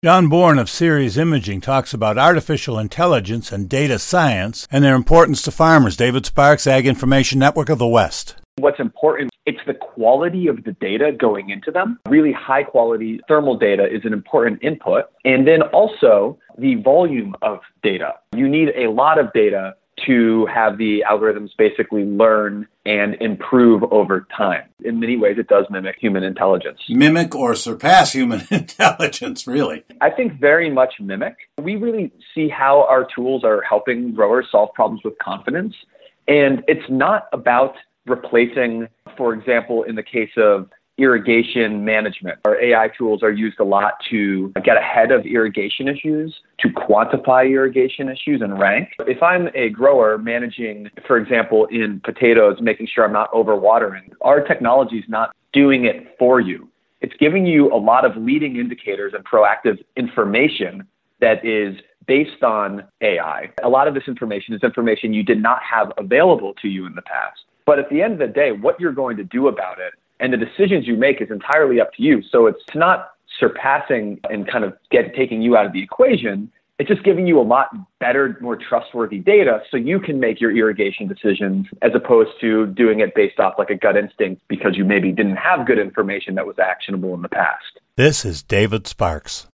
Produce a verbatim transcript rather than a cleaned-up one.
John Bourne of Ceres Imaging talks about artificial intelligence and data science and their importance to farmers. David Sparks, Ag Information Network of the West. What's important, it's the quality of the data going into them. Really high quality thermal data is an important input. And then also the volume of data. You need a lot of data to have the algorithms basically learn and improve over time. In many ways, it does mimic human intelligence. Mimic or surpass human intelligence, really? I think very much mimic. We really see how our tools are helping growers solve problems with confidence. And it's not about replacing, for example, in the case of irrigation management. Our A I tools are used a lot to get ahead of irrigation issues, to quantify irrigation issues and rank. If I'm a grower managing, for example, in potatoes, making sure I'm not overwatering, our technology is not doing it for you. It's giving you a lot of leading indicators and proactive information that is based on A I. A lot of this information is information you did not have available to you in the past. But at the end of the day, what you're going to do about it and the decisions you make is entirely up to you. So it's not surpassing and kind of get, taking you out of the equation. It's just giving you a lot better, more trustworthy data so you can make your irrigation decisions as opposed to doing it based off like a gut instinct because you maybe didn't have good information that was actionable in the past. This is David Sparks.